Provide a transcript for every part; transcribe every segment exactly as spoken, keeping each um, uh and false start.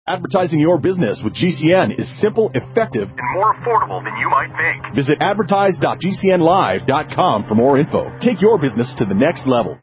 Advertising your business with G C N is simple, effective, and more affordable than you might think. Visit advertise dot g c n live dot com for more info. Take your business to the next level.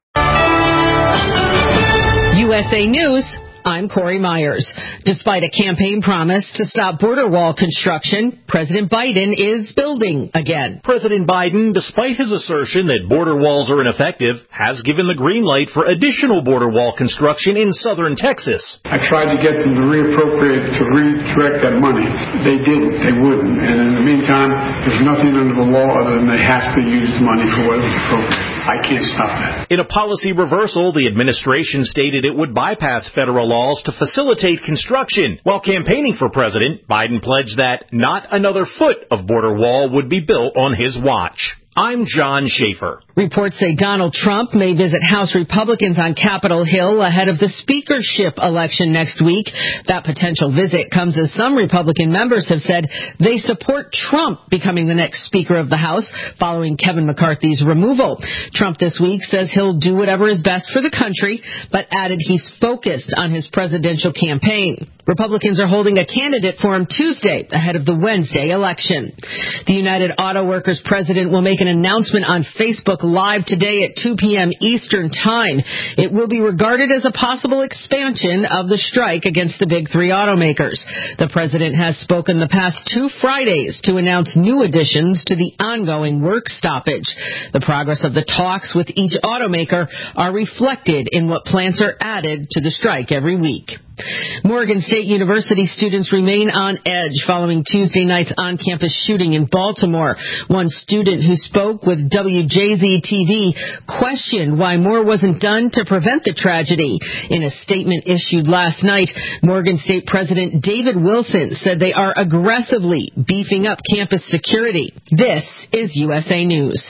U S A News. I'm Corey Myers. Despite a campaign promise to stop border wall construction, President Biden is building again. President Biden, despite his assertion that border walls are ineffective, has given the green light for additional border wall construction in southern Texas. I tried to get them to reappropriate, to redirect that money. They didn't. They wouldn't. And in the meantime, there's nothing under the law other than they have to use the money for what was appropriate. I can't stop that. In a policy reversal, the administration stated it would bypass federal laws to facilitate construction. While campaigning for president, Biden pledged that not another foot of border wall would be built on his watch. I'm John Schaefer. Reports say Donald Trump may visit House Republicans on Capitol Hill ahead of the speakership election next week. That potential visit comes as some Republican members have said they support Trump becoming the next Speaker of the House following Kevin McCarthy's removal. Trump this week says he'll do whatever is best for the country, but added he's focused on his presidential campaign. Republicans are holding a candidate forum Tuesday ahead of the Wednesday election. The United Auto Workers president will make an announcement on Facebook Live today at two p.m. Eastern Time. It will be regarded as a possible expansion of the strike against the big three automakers. The president has spoken the past two Fridays to announce new additions to the ongoing work stoppage. The progress of the talks with each automaker are reflected in what plants are added to the strike every week. Morgan State University students remain on edge following Tuesday night's on-campus shooting in Baltimore. One student who spoke with W J Z T V questioned why more wasn't done to prevent the tragedy. In a statement issued last night, Morgan State President David Wilson said they are aggressively beefing up campus security. This is U S A News.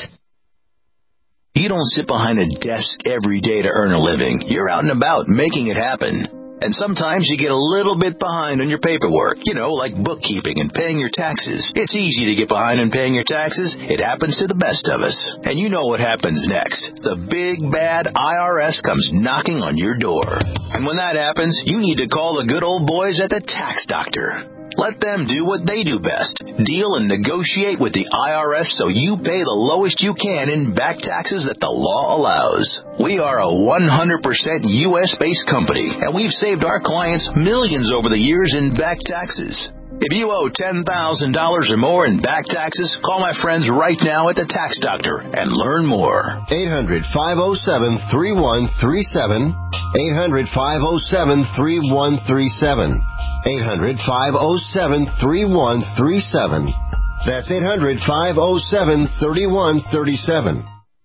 You don't sit behind a desk every day to earn a living. You're out and about making it happen. And sometimes you get a little bit behind on your paperwork, you know, like bookkeeping and paying your taxes. It's easy to get behind on paying your taxes. It happens to the best of us. And you know what happens next. The big, bad I R S comes knocking on your door. And when that happens, you need to call the good old boys at the Tax Doctor. Let them do what they do best. Deal and negotiate with the I R S so you pay the lowest you can in back taxes that the law allows. We are a one hundred percent U S-based company, and we've saved our clients millions over the years in back taxes. If you owe ten thousand dollars or more in back taxes, call my friends right now at the Tax Doctor and learn more. eight hundred, five oh seven, three one three seven. eight hundred, five oh seven, three one three seven. eight hundred, five oh seven, three one three seven. That's eight hundred, five oh seven, three one three seven.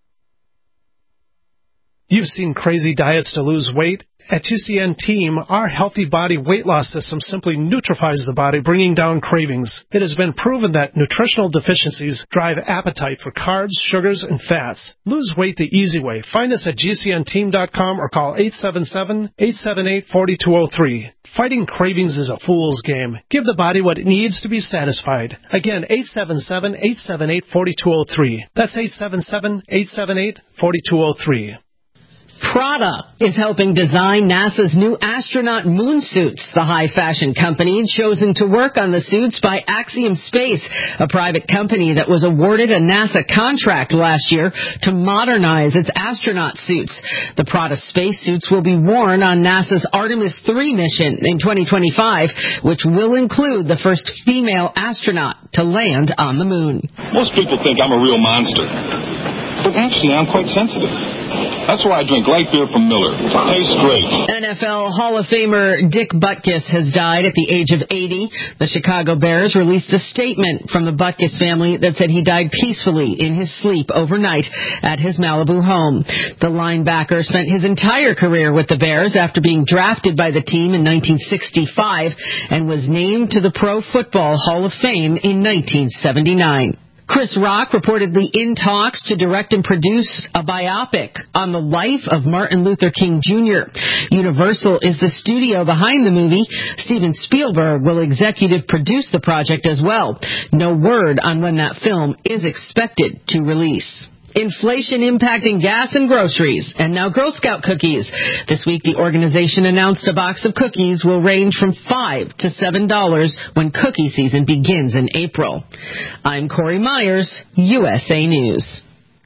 You've seen crazy diets to lose weight. At G C N Team, our healthy body weight loss system simply neutralizes the body, bringing down cravings. It has been proven that nutritional deficiencies drive appetite for carbs, sugars, and fats. Lose weight the easy way. Find us at G C N team dot com or call eight seven seven, eight seven eight, four two zero three. Fighting cravings is a fool's game. Give the body what it needs to be satisfied. Again, eight seven seven, eight seven eight, four two zero three. That's eight seven seven, eight seven eight, four two zero three. Prada is helping design NASA's new astronaut moon suits. The high-fashion company chosen to work on the suits by Axiom Space, a private company that was awarded a NASA contract last year to modernize its astronaut suits. The Prada spacesuits will be worn on NASA's Artemis three mission in twenty twenty-five, which will include the first female astronaut to land on the moon. Most people think I'm a real monster, but actually I'm quite sensitive. That's why I drink light beer from Miller. Tastes great. N F L Hall of Famer Dick Butkus has died at the age of eighty. The Chicago Bears released a statement from the Butkus family that said he died peacefully in his sleep overnight at his Malibu home. The linebacker spent his entire career with the Bears after being drafted by the team in nineteen sixty-five and was named to the Pro Football Hall of Fame in nineteen seventy-nine. Chris Rock reportedly in talks to direct and produce a biopic on the life of Martin Luther King Junior Universal is the studio behind the movie. Steven Spielberg will executive produce the project as well. No word on when that film is expected to release. Inflation impacting gas and groceries, and now Girl Scout cookies. This week, the organization announced a box of cookies will range from five to seven dollars when cookie season begins in April. I'm Corey Myers, U S A News.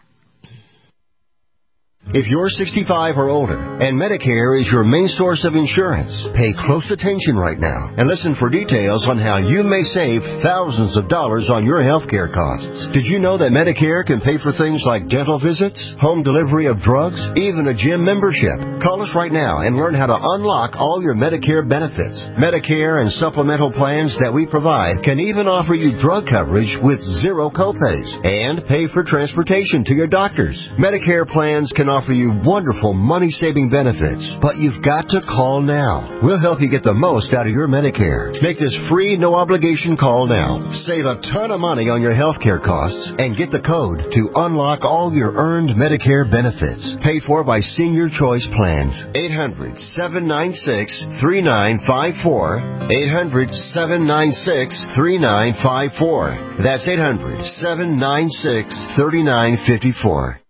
If you're sixty-five or older and Medicare is your main source of insurance, pay close attention right now and listen for details on how you may save thousands of dollars on your health care costs. Did you know that Medicare can pay for things like dental visits, home delivery of drugs, even a gym membership? Call us right now and learn how to unlock all your Medicare benefits. Medicare and supplemental plans that we provide can even offer you drug coverage with zero copays and pay for transportation to your doctors. Medicare plans can offer you wonderful money-saving benefits, but you've got to call now. We'll help you get the most out of your Medicare. Make this free, no-obligation call now. Save a ton of money on your health care costs and get the code to unlock all your earned Medicare benefits. Paid for by Senior Choice Plans. eight hundred, seven nine six, three nine five four. eight hundred, seven nine six, three nine five four. That's eight hundred, seven nine six, three nine five four.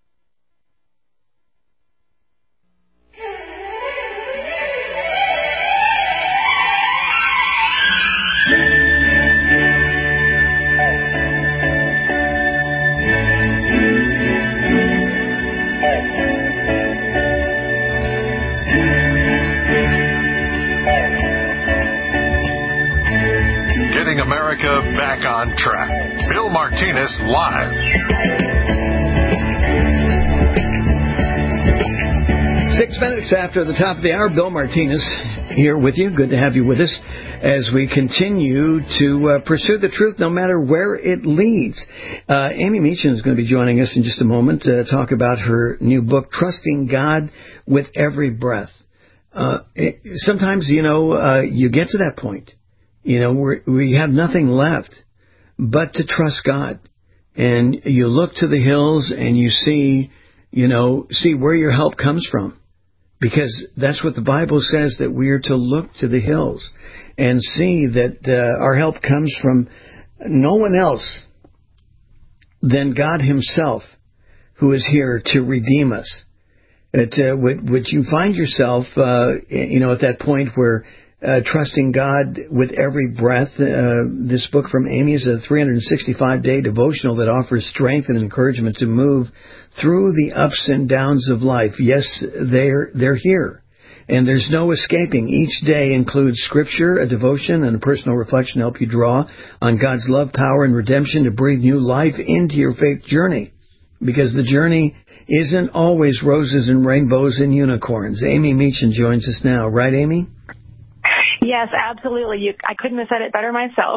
America back on track. Bill Martinez live. Six minutes after the top of the hour, Bill Martinez here with you. Good to have you with us as we continue to uh, pursue the truth no matter where it leads. Uh, Amy Meechan is going to be joining us in just a moment to talk about her new book, Trusting God with Every Breath. Uh, it, sometimes, you know, uh, you get to that point. You know, we're, we have nothing left but to trust God. And you look to the hills and you see, you know, see where your help comes from. Because that's what the Bible says, that we are to look to the hills and see that uh, our help comes from no one else than God himself, who is here to redeem us. That, uh, would, would you find yourself, uh, you know, at that point where Uh, trusting God with every breath. Uh, this book from Amy is a three hundred sixty-five day devotional that offers strength and encouragement to move through the ups and downs of life. Yes, they're they're here, and there's no escaping. Each day includes scripture, a devotion, and a personal reflection to help you draw on God's love, power, and redemption to breathe new life into your faith journey. Because the journey isn't always roses and rainbows and unicorns. Amy Meechan joins us now. Right, Amy? Yes, absolutely. You, I couldn't have said it better myself.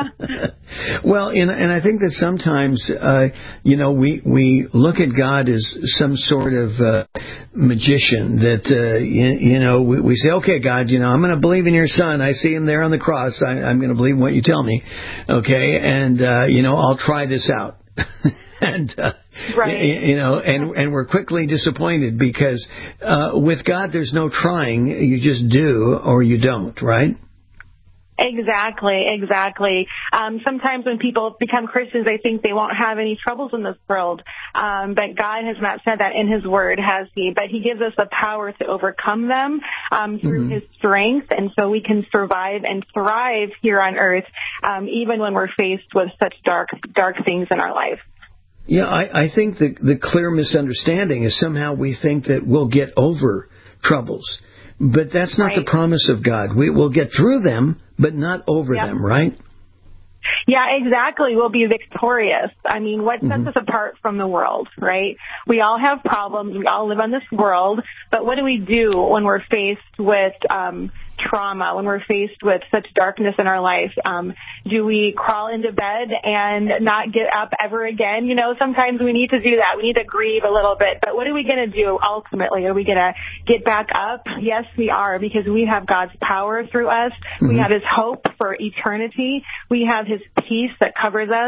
Well, and, and I think that sometimes, uh, you know, we, we look at God as some sort of uh, magician that, uh, you, you know, we, we say, okay, God, you know, I'm going to believe in your son. I see him there on the cross. I, I'm going to believe in what you tell me. Okay. And, uh, you know, I'll try this out. And, uh, right. you, you know, and, and we're quickly disappointed because, uh, with God, there's no trying. You just do or you don't, right? Exactly, exactly. Um, sometimes when people become Christians, they think they won't have any troubles in this world. Um, but God has not said that in his word, has he? But he gives us the power to overcome them um, through mm-hmm. his strength. And so we can survive and thrive here on earth, um, even when we're faced with such dark, dark things in our life. Yeah, I, I think the, the clear misunderstanding is somehow we think that we'll get over troubles. But that's not right. The promise of God. We will get through them, but not over yep. them, right? Yeah, exactly. We'll be victorious. I mean, what sets mm-hmm. us apart from the world, right? We all have problems. We all live on this world. But what do we do when we're faced with um, trauma, when we're faced with such darkness in our life? Um, do we crawl into bed and not get up ever again? You know, sometimes we need to do that. We need to grieve a little bit. But what are we going to do ultimately? Are we going to get back up? Yes, we are, because we have God's power through us. Mm-hmm. We have his hope for eternity. We have his peace that covers us.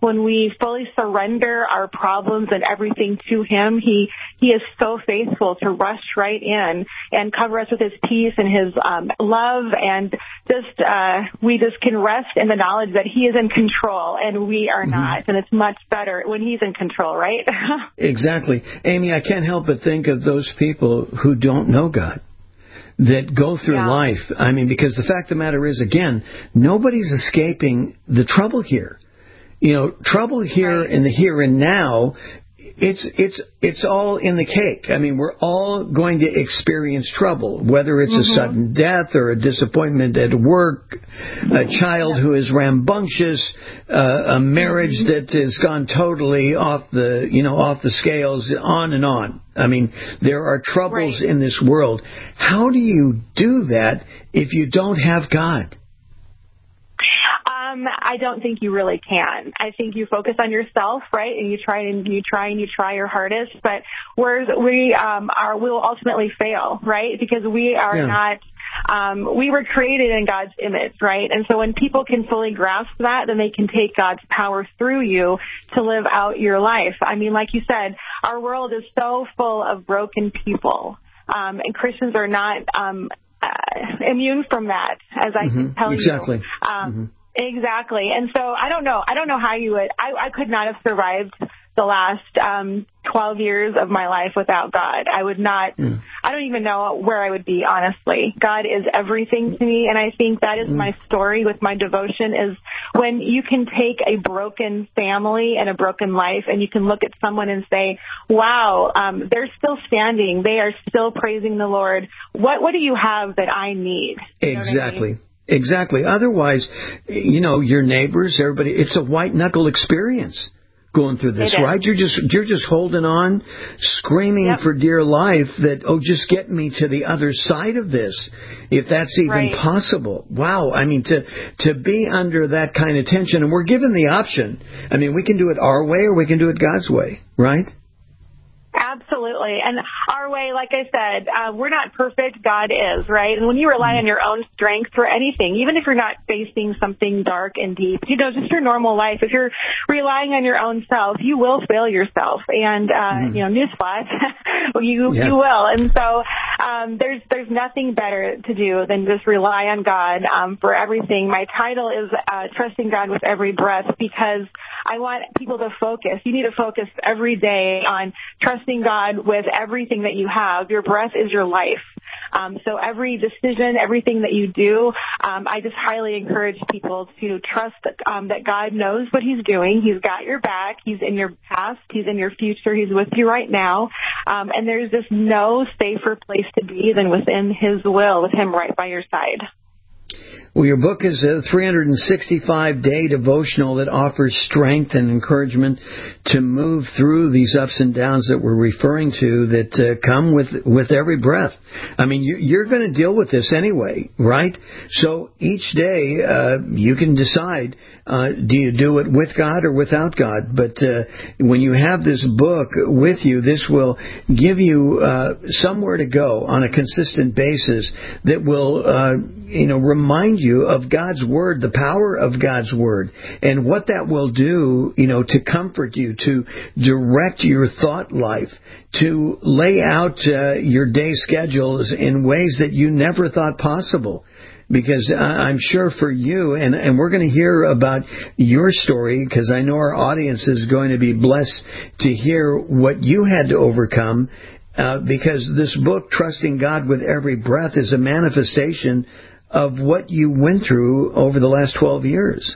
when we fully surrender our problems and everything to Him, He He is so faithful to rush right in and cover us with His peace and His um, love, and just uh, we just can rest in the knowledge that He is in control and we are mm-hmm. not, and it's much better when He's in control, right? Exactly. Amy, I can't help but think of those people who don't know God, that go through yeah. life. I mean, because the fact of the matter is, again, nobody's escaping the trouble here. You know, trouble here right. in the here and now, it's it's it's all in the cake. I mean, we're all going to experience trouble, whether it's mm-hmm. a sudden death or a disappointment at work, a child yeah. who is rambunctious, uh, a marriage mm-hmm. that has gone totally off the, you know, off the scales, on and on. I mean, there are troubles right. in this world. How do you do that if you don't have God? Um, I don't think you really can. I think you focus on yourself, right? And you try and you try and you try your hardest, but we're, we um, are will ultimately fail, right? Because we are yeah. not. Um, we were created in God's image, right? And so when people can fully grasp that, then they can take God's power through you to live out your life. I mean, like you said, our world is so full of broken people, um, and Christians are not um, uh, immune from that, as I mm-hmm. can tell exactly. you. Um, mm-hmm. Exactly. And so I don't know. I don't know how you would. I, I could not have survived the last um, twelve years of my life without God. I would not. Mm. I don't even know where I would be, honestly. God is everything to me, and I think that is mm. my story with my devotion, is when you can take a broken family and a broken life, and you can look at someone and say, wow, um, they're still standing. They are still praising the Lord. What What do you have that I need? You know exactly. what I mean? Exactly. Otherwise, you know, your neighbors, everybody, it's a white knuckle experience going through this, right? You're just you're just holding on, screaming yep. for dear life that, oh, just get me to the other side of this, if that's even right. possible. Wow. I mean, to to be under that kind of tension, and we're given the option. I mean, we can do it our way or we can do it God's way, right? Absolutely. And our way, like I said, uh, we're not perfect. God is, right? And when you rely on your own strength for anything, even if you're not facing something dark and deep, you know, just your normal life, if you're relying on your own self, you will fail yourself. And, uh, mm. you know, newsflash, you, yeah. you will. And so, um, there's, there's nothing better to do than just rely on God, um, for everything. My title is, uh, Trusting God with Every Breath, because I want people to focus. You need to focus every day on trusting God with everything that you have. Your breath is your life. Um, so every decision, everything that you do, um, I just highly encourage people to trust that, um, that God knows what He's doing. He's got your back. He's in your past. He's in your future. He's with you right now. Um, and there's just no safer place to be than within His will, with Him right by your side. Well, your book is a three hundred sixty-five day devotional that offers strength and encouragement to move through these ups and downs that we're referring to that uh, come with with every breath. I mean, you, you're going to deal with this anyway, right? So each day uh, you can decide, uh, do you do it with God or without God? But uh, when you have this book with you, this will give you uh, somewhere to go on a consistent basis that will, uh, you know, remind you of God's Word, the power of God's Word, and what that will do, you know, to comfort you, to direct your thought life, to lay out uh, your day schedules in ways that you never thought possible. Because I'm sure for you, and, and we're going to hear about your story, because I know our audience is going to be blessed to hear what you had to overcome, uh, because this book, Trusting God with Every Breath, is a manifestation of what you went through over the last twelve years.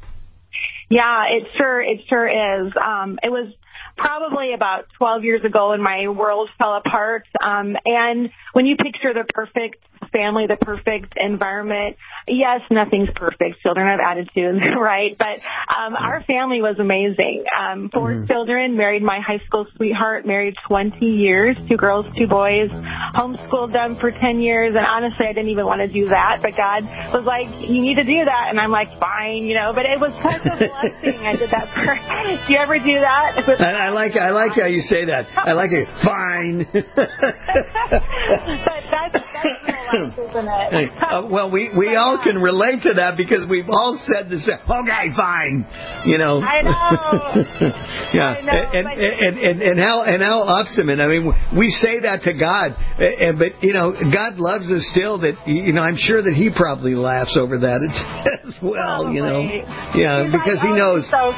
Yeah, it sure, it sure is. Um, it was probably about twelve years ago when my world fell apart. Um, and when you picture the perfect family, the perfect environment, yes, nothing's perfect. Children have attitudes, right? But um, our family was amazing. Um, four mm-hmm. children, married my high school sweetheart, married twenty years, two girls, two boys, homeschooled them for ten years. And honestly, I didn't even want to do that. But God was like, you need to do that. And I'm like, fine, you know, but it was such a blessing. I did that for, do you ever do that? I, I like I like how you say that. I like it. Fine. But that's, that's complex, isn't it? uh, well, we, we all can relate to that because we've all said the same. Okay, fine. You know. I know. yeah. I know, and, and, and, and how and how obstinate. I mean, we say that to God, but you know, God loves us still. That you know, I'm sure that He probably laughs over that as well. Probably. You know. Yeah, He's because like, He oh, knows. So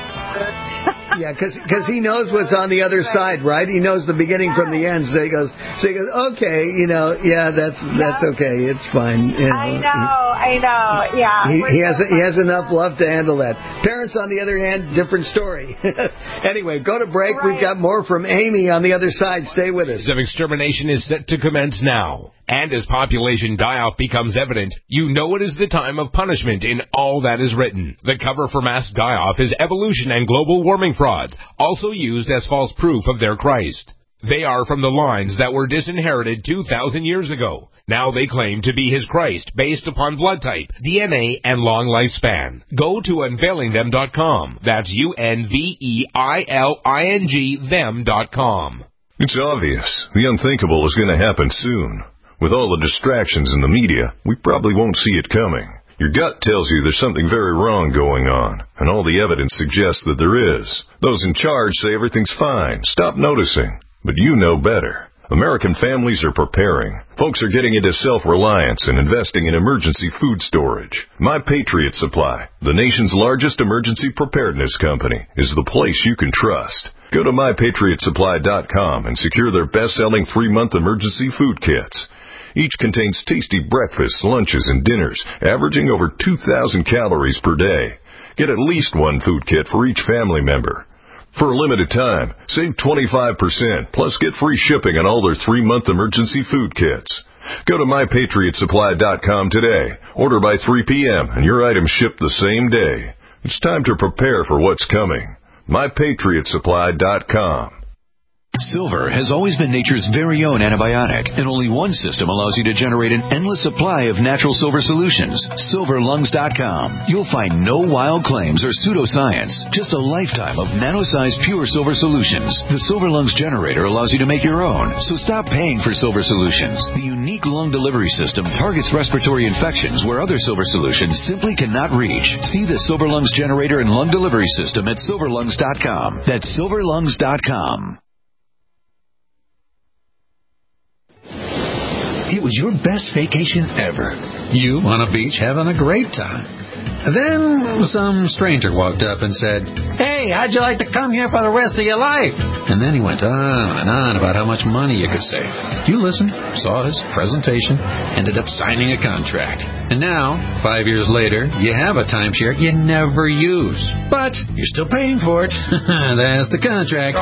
yeah, because He knows what's on the other right. side, right? He knows the beginning yeah. from the end. So He goes. So He goes. Okay, you know. Yeah, that's that's okay. It's fine. You know. I know. I know. Yeah. He, he has so he has enough love to handle that. Parents, on the other hand, different story. Anyway, go to break. Right. We've got more from Amy on the other side. Stay with us. Of extermination is set to commence now. And as population die-off becomes evident, you know it is the time of punishment in all that is written. The cover for mass die-off is evolution and global warming frauds, also used as false proof of their Christ. They are from the lines that were disinherited two thousand years ago. Now they claim to be his Christ based upon blood type, D N A, and long lifespan. Go to unveiling them dot com. That's U N V E I L I N G them dot com. It's obvious. The unthinkable is going to happen soon. With all the distractions in the media, we probably won't see it coming. Your gut tells you there's something very wrong going on, and all the evidence suggests that there is. Those in charge say everything's fine. Stop noticing. But you know better. American families are preparing. Folks are getting into self-reliance and investing in emergency food storage. My Patriot Supply, the nation's largest emergency preparedness company, is the place you can trust. Go to my patriot supply dot com and secure their best-selling three-month emergency food kits. Each contains tasty breakfasts, lunches, and dinners, averaging over two thousand calories per day. Get at least one food kit for each family member. For a limited time, save twenty-five percent, plus get free shipping on all their three-month emergency food kits. Go to my patriot supply dot com today. Order by three p.m. and your items ship the same day. It's time to prepare for what's coming. my patriot supply dot com. Silver has always been nature's very own antibiotic, and only one system allows you to generate an endless supply of natural silver solutions. silver lungs dot com. You'll find no wild claims or pseudoscience, just a lifetime of nano-sized pure silver solutions. The Silver Lungs generator allows you to make your own, so stop paying for silver solutions. The unique lung delivery system targets respiratory infections where other silver solutions simply cannot reach. See the Silver Lungs generator and lung delivery system at silver lungs dot com. That's silver lungs dot com. It was your best vacation ever. You on a beach having a great time. Then some stranger walked up and said, "Hey, how'd you like to come here for the rest of your life?" And then he went on and on about how much money you could save. You listened, saw his presentation, ended up signing a contract. And now, five years later, you have a timeshare you never use. But you're still paying for it. That's the contract.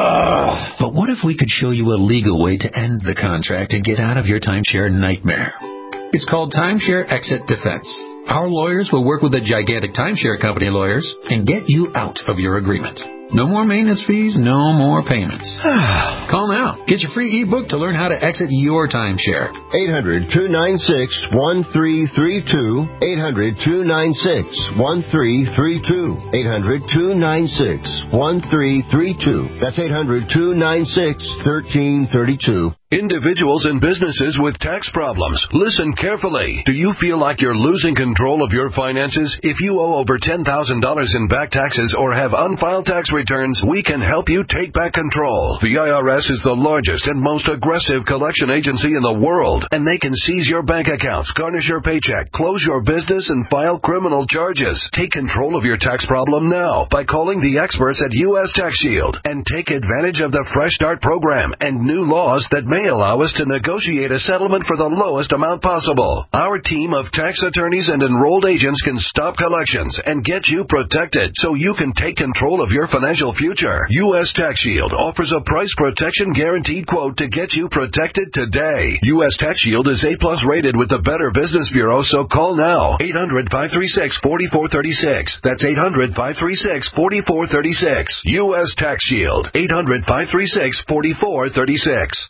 Ugh. But what if we could show you a legal way to end the contract and get out of your timeshare nightmare? It's called Timeshare Exit Defense. Our lawyers will work with the gigantic timeshare company lawyers and get you out of your agreement. No more maintenance fees, no more payments. Call now. Get your free ebook to learn how to exit your timeshare. eight hundred, two nine six, one three three two. eight hundred, two nine six, one three three two. eight hundred, two nine six, one three three two. That's eight hundred, two nine six, one three three two. Individuals and businesses with tax problems, listen carefully. Do you feel like you're losing control of your finances? If you owe over ten thousand dollars in back taxes or have unfiled tax returns, we can help you take back control. The I R S is the largest and most aggressive collection agency in the world, and they can seize your bank accounts, garnish your paycheck, close your business, and file criminal charges. Take control of your tax problem now by calling the experts at U S Tax Shield and take advantage of the Fresh Start program and new laws that may allow us to negotiate a settlement for the lowest amount possible. Our team of tax attorneys and enrolled agents can stop collections and get you protected so you can take control of your financial future. U S Tax Shield offers a price protection guaranteed quote to get you protected today. U S Tax Shield is A plus rated with the Better Business Bureau, so call now. eight hundred, five three six, four four three six. That's eight hundred, five three six, four four three six. U S Tax Shield. eight hundred, five three six, four four three six.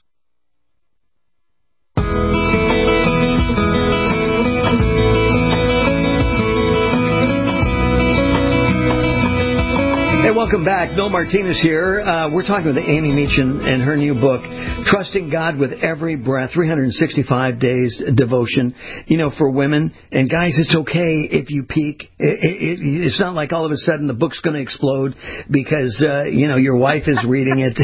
Hey, Welcome back. Bill Martinez here. Uh, we're talking with Amy Meechan and her new book, Trusting God with Every Breath, three hundred sixty-five days devotion, you know, for women. And guys, it's okay if you peak. It, it, it's not like all of a sudden the book's going to explode because, uh, you know, your wife is reading it.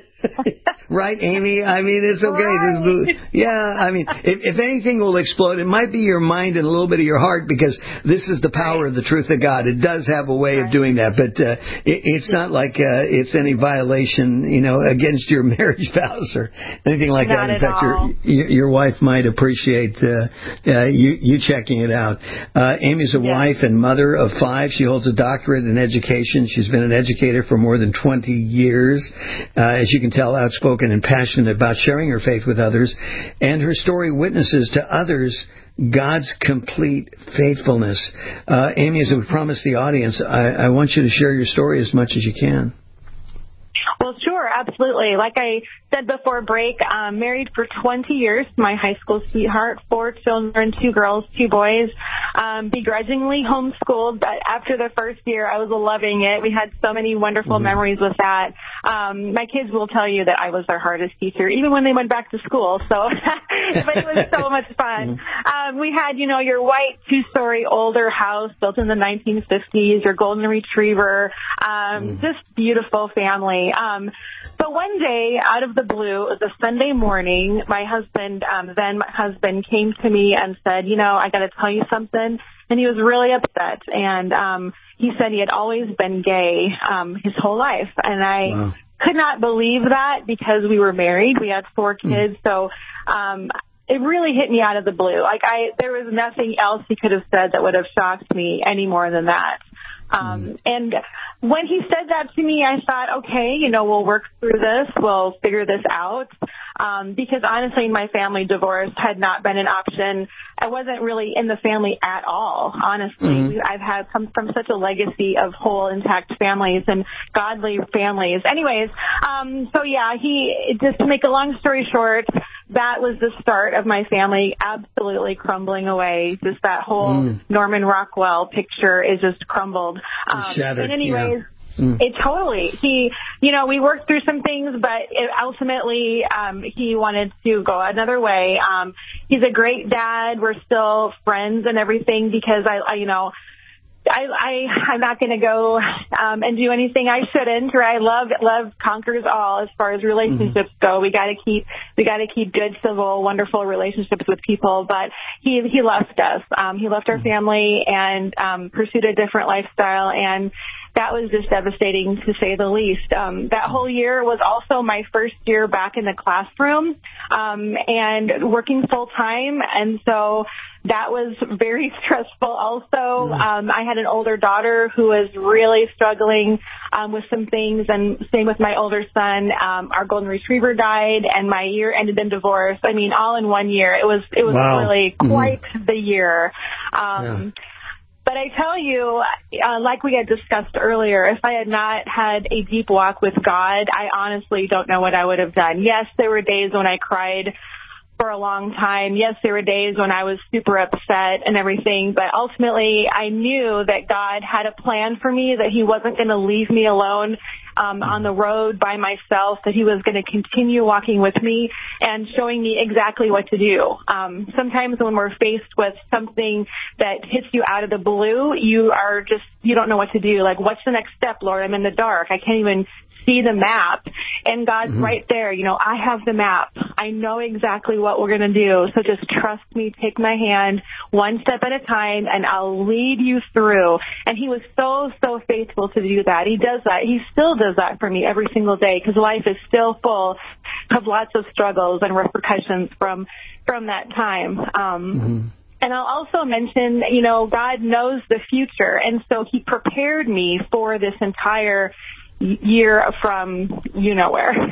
Right, Amy? I mean, it's okay. Right. This, yeah, I mean, if, if anything will explode, it might be your mind and a little bit of your heart, because this is the power of the truth of God. It does have a way of doing that, but uh, it, it's not like uh, it's any violation, you know, against your marriage vows or anything like Not that. In at fact, all. your, your wife might appreciate uh, uh, you, you checking it out. Uh, Amy's a Yeah. wife and mother of five. She holds a doctorate in education. She's been an educator for more than twenty years. Uh, as you can tell, outspoken and passionate about sharing her faith with others, and her story witnesses to others God's complete faithfulness. Uh, Amy, as we promised the audience, I, I want you to share your story as much as you can. Well, sure, absolutely. Like I said before break, um, married for twenty years, my high school sweetheart, four children, two girls, two boys, um, begrudgingly homeschooled, but after the first year, I was loving it. We had so many wonderful mm-hmm. memories with that. Um, my kids will tell you that I was their hardest teacher, even when they went back to school, so, but it was so much fun. Um, we had, you know, your white two-story older house built in the nineteen fifties, your golden retriever, um, mm. just beautiful family. Um, but one day, out of the blue, it was a Sunday morning, my husband, um, then my husband came to me and said, you know, I got to tell you something. And he was really upset. And um, he said he had always been gay um, his whole life. And I wow. could not believe that, because we were married. We had four kids. Mm. So um, it really hit me out of the blue. Like I, there was nothing else he could have said that would have shocked me any more than that. Um, and when he said that to me, I thought, okay, you know, we'll work through this. We'll figure this out. Um, because honestly, in my family, divorce had not been an option. I wasn't really in the family at all, honestly. Mm-hmm. I've had come from such a legacy of whole, intact families and godly families. Anyways, um, so yeah, he, just to make a long story short, that was the start of my family absolutely crumbling away. Just that whole mm. Norman Rockwell picture is just crumbled. Um, shattered. But anyways, yeah. Mm. It totally. He, you know, we worked through some things, but it ultimately um, he wanted to go another way. Um, he's a great dad. We're still friends and everything, because I, I you know, I, I I'm not going to go um, and do anything I shouldn't. Or I love love conquers all as far as relationships mm-hmm. go. We got to keep we got to keep good, civil, wonderful relationships with people. But he he left us. Um, he left our mm-hmm. family and um, pursued a different lifestyle, and that was just devastating, to say the least. Um, that whole year was also my first year back in the classroom um, and working full time, and so that was very stressful also. Um, I had an older daughter who was really struggling um, with some things, and same with my older son. Um, our golden retriever died, and my year ended in divorce. I mean, all in one year. It was it was wow. really quite mm-hmm. the year. Um, yeah. But I tell you, uh, like we had discussed earlier, if I had not had a deep walk with God, I honestly don't know what I would have done. Yes, there were days when I cried for a long time. Yes, there were days when I was super upset and everything, but ultimately I knew that God had a plan for me, that he wasn't going to leave me alone um, on the road by myself, that he was going to continue walking with me and showing me exactly what to do. Um, sometimes when we're faced with something that hits you out of the blue, you are just, you don't know what to do. Like, what's the next step, Lord? I'm in the dark. I can't even see the map, and God's mm-hmm. right there. You know, I have the map. I know exactly what we're going to do. So just trust me, take my hand one step at a time, and I'll lead you through. And he was so, so faithful to do that. He does that. He still does that for me every single day, because life is still full of lots of struggles and repercussions from, from that time. Um, mm-hmm. And I'll also mention, you know, God knows the future. And so he prepared me for this entire year from you know where.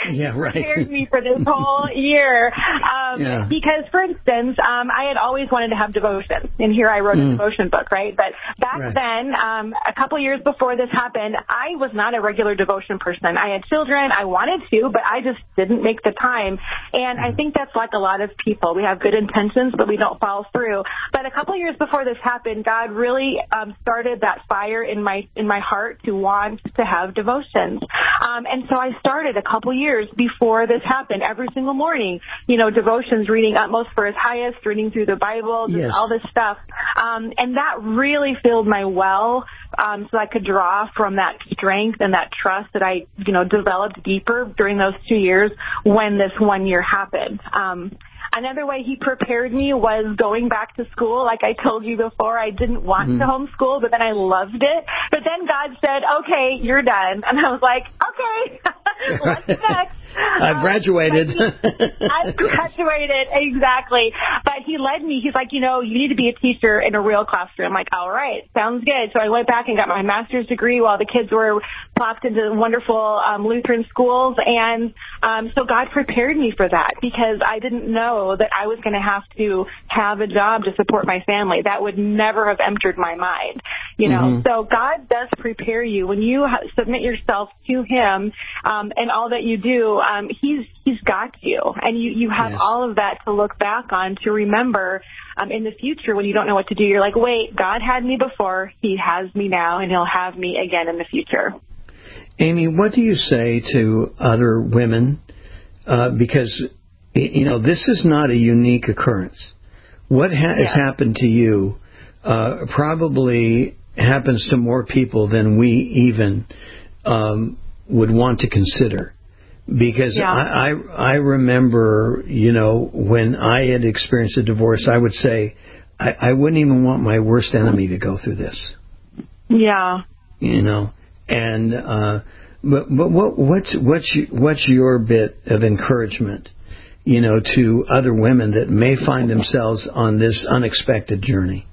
Yeah, right. prepared me for this whole year. Um, yeah. Because, for instance, um, I had always wanted to have devotion, and here I wrote mm. a devotion book, right? But back right. then, um, a couple years before this happened, I was not a regular devotion person. I had children. I wanted to, but I just didn't make the time. And I think that's like a lot of people. We have good intentions, but we don't follow through. But a couple years before this happened, God really um, started that fire in my in my heart to want to have devotions. Um, and so I started a couple years before this happened, every single morning, you know, devotions, reading Utmost for His Highest, reading through the Bible, just yes. all this stuff. Um, and that really filled my well um, so I could draw from that strength and that trust that I, you know, developed deeper during those two years when this one year happened. Um, Another way He prepared me was going back to school. Like I told you before, I didn't want mm-hmm. to homeschool, but then I loved it. But then God said, okay, you're done. And I was like, okay, what's next? I've graduated. Um, he, I've graduated, exactly. But He led me. He's like, you know, you need to be a teacher in a real classroom. I'm like, all right, sounds good. So I went back and got my master's degree while the kids were plopped into wonderful um, Lutheran schools. And um, so God prepared me for that because I didn't know that I was going to have to have a job to support my family. That would never have entered my mind, you know. Mm-hmm. So God does prepare you when you ha- submit yourself to Him, um, and all that you do. Um, he's He's got you, and you you have yes. all of that to look back on, to remember um, in the future when you don't know what to do. You're like, wait, God had me before, He has me now, and He'll have me again in the future. Amy, what do you say to other women? Uh, because you know, this is not a unique occurrence. What ha- yeah. has happened to you uh, probably happens to more people than we even um, would want to consider. Because yeah. I, I I remember, you know, when I had experienced a divorce, I would say, I, I wouldn't even want my worst enemy to go through this. Yeah. You know, and uh, but but what what's what's what's your bit of encouragement, you know, to other women that may find themselves on this unexpected journey?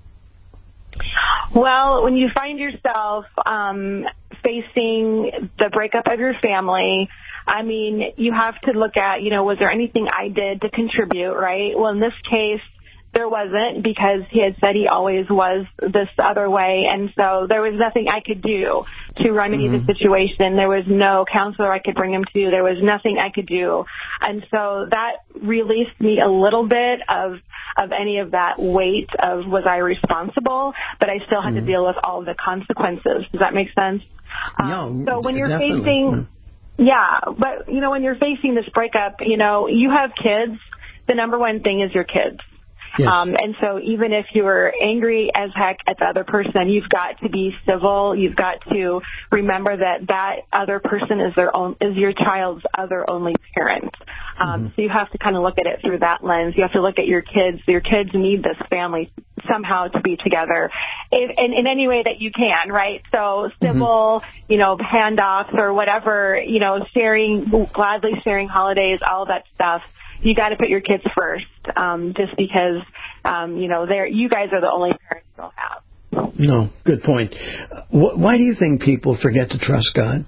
Well, when you find yourself um, facing the breakup of your family, I mean, you have to look at, you know, was there anything I did to contribute, right? Well, in this case, there wasn't, because He had said He always was this other way. And so there was nothing I could do to remedy mm-hmm. the situation. There was no counselor I could bring him to. There was nothing I could do. And so that released me a little bit of of any of that weight of was I responsible, but I still had mm-hmm. to deal with all of the consequences. Does that make sense? No, um, so when you're definitely. facing... Yeah, but, you know, when you're facing this breakup, you know, you have kids. The number one thing is your kids. Yes. Um, and so even if you're angry as heck at the other person, you've got to be civil. You've got to remember that that other person is their own, is your child's other only parent. Um, mm-hmm. So you have to kind of look at it through that lens. You have to look at your kids. Your kids need this family somehow to be together in, in, in any way that you can, right? So civil, mm-hmm. you know, handoffs or whatever, you know, sharing, gladly sharing holidays, all that stuff. You got to put your kids first, um, just because, um, you know, they're, you guys are the only parents they'll have. No, good point. Why do you think people forget to trust God?